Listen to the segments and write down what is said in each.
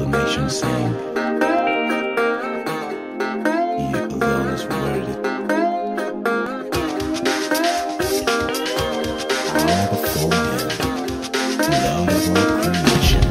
nation sing. You alone is worthy. All before him, love of all creation.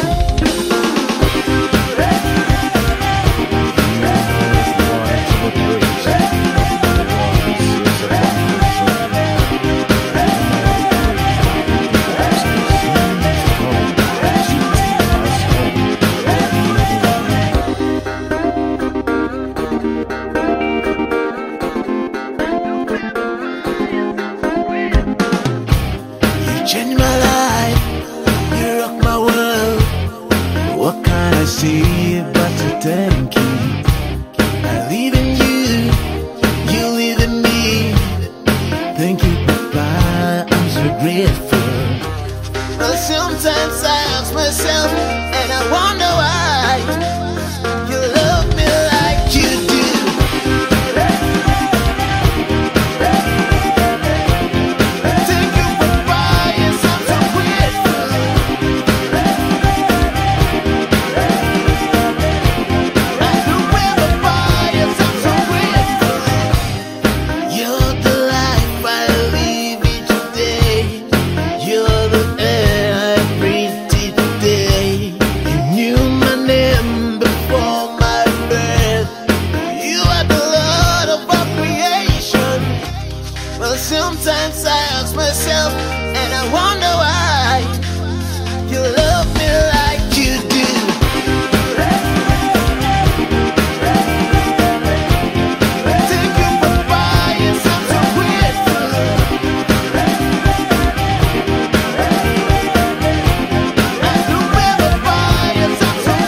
Change my life, you rock my world. What can I say but to thank you? I live in you, you live in me. Thank you, Papa, I'm so grateful. Well, sometimes I ask myself, and I wonder why you love me like you do. Sometimes I ask myself, and I wonder why you love me like you do. Thank you, Papa, yes, I'm so grateful. I do Papa, yes, I'm so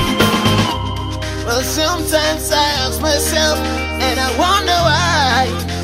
Well, sometimes I ask myself, and I wonder why